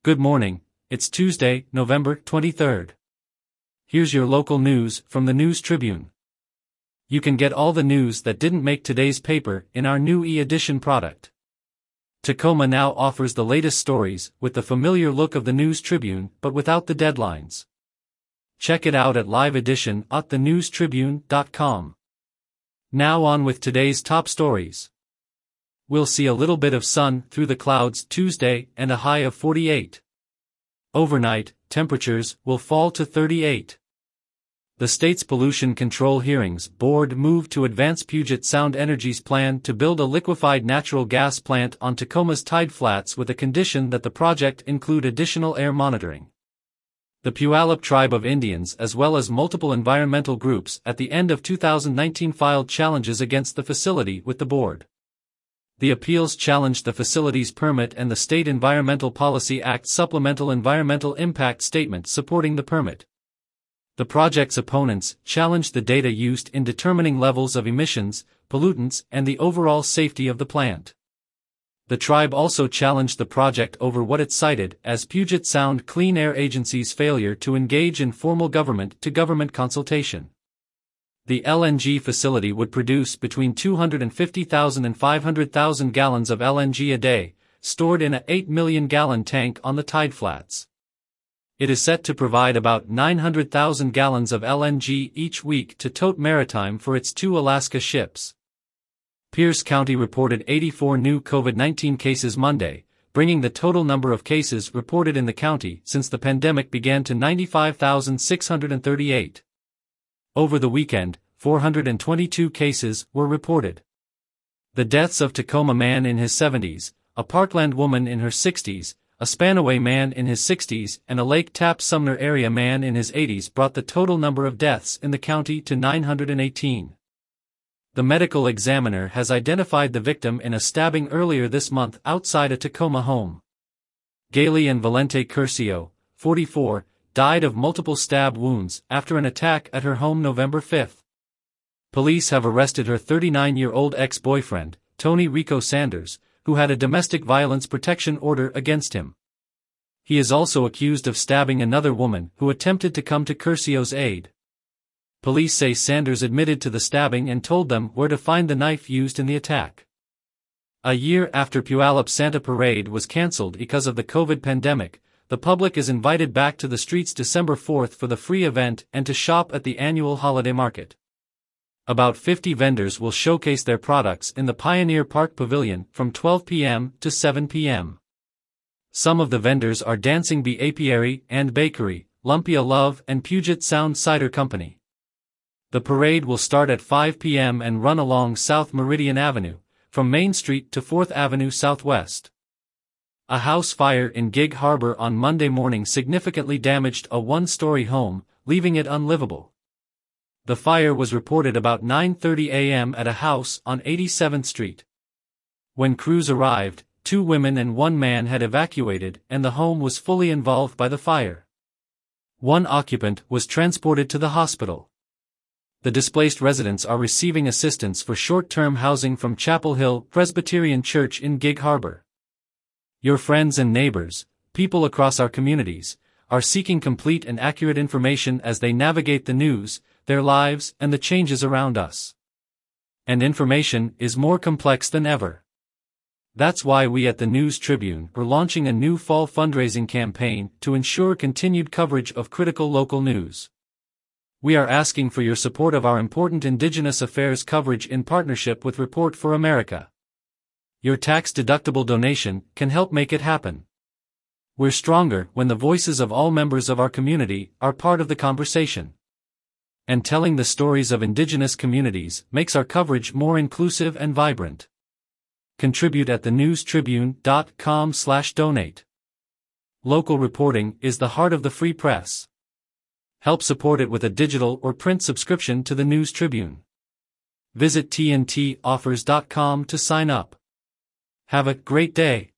Good morning, it's Tuesday, November 23rd. Here's your local news from the News Tribune. You can get all the news that didn't make today's paper in our new e-edition product. Tacoma now offers the latest stories with the familiar look of the News Tribune but without the deadlines. Check it out at live edition at thenewstribune.com. Now on with today's top stories. We'll see a little bit of sun through the clouds Tuesday and a high of 48. Overnight, temperatures will fall to 38. The state's Pollution Control Hearings Board moved to advance Puget Sound Energy's plan to build a liquefied natural gas plant on Tacoma's tide flats with a condition that the project include additional air monitoring. The Puyallup Tribe of Indians as well as multiple environmental groups at the end of 2019 filed challenges against the facility with the board. The appeals challenged the facility's permit and the State Environmental Policy Act supplemental environmental impact statement supporting the permit. The project's opponents challenged the data used in determining levels of emissions, pollutants, and the overall safety of the plant. The tribe also challenged the project over what it cited as Puget Sound Clean Air Agency's failure to engage in formal government-to-government consultation. The LNG facility would produce between 250,000 and 500,000 gallons of LNG a day, stored in an 8 million gallon tank on the tide flats. It is set to provide about 900,000 gallons of LNG each week to Tote Maritime for its 2 Alaska ships. Pierce County reported 84 new COVID-19 cases Monday, bringing the total number of cases reported in the county since the pandemic began to 95,638. Over the weekend, 422 cases were reported. The deaths of Tacoma man in his 70s, a Parkland woman in her 60s, a Spanaway man in his 60s, and a Lake Tapps-Sumner area man in his 80s brought the total number of deaths in the county to 918. The medical examiner has identified the victim in a stabbing earlier this month outside a Tacoma home. Gailey and Valente Curcio, 44, died of multiple stab wounds after an attack at her home November 5. Police have arrested her 39-year-old ex-boyfriend, Tony Rico Sanders, who had a domestic violence protection order against him. He is also accused of stabbing another woman who attempted to come to Curcio's aid. Police say Sanders admitted to the stabbing and told them where to find the knife used in the attack. A year after Puyallup Santa Parade was canceled because of the COVID pandemic, the public is invited back to the streets December 4 for the free event and to shop at the annual holiday market. About 50 vendors will showcase their products in the Pioneer Park Pavilion from 12 p.m. to 7 p.m. Some of the vendors are Dancing Bee Apiary and Bakery, Lumpia Love and Puget Sound Cider Company. The parade will start at 5 p.m. and run along South Meridian Avenue, from Main Street to 4th Avenue Southwest. A house fire in Gig Harbor on Monday morning significantly damaged a one-story home, leaving it unlivable. The fire was reported about 9:30 a.m. at a house on 87th Street. When crews arrived, 2 women and 1 man had evacuated and the home was fully involved by the fire. 1 occupant was transported to the hospital. The displaced residents are receiving assistance for short-term housing from Chapel Hill Presbyterian Church in Gig Harbor. Your friends and neighbors, people across our communities, are seeking complete and accurate information as they navigate the news, their lives, and the changes around us. And information is more complex than ever. That's why we at the News Tribune are launching a new fall fundraising campaign to ensure continued coverage of critical local news. We are asking for your support of our important Indigenous affairs coverage in partnership with Report for America. Your tax-deductible donation can help make it happen. We're stronger when the voices of all members of our community are part of the conversation. And telling the stories of Indigenous communities makes our coverage more inclusive and vibrant. Contribute at thenewstribune.com/donate. Local reporting is the heart of the free press. Help support it with a digital or print subscription to the News Tribune. Visit tntoffers.com to sign up. Have a great day.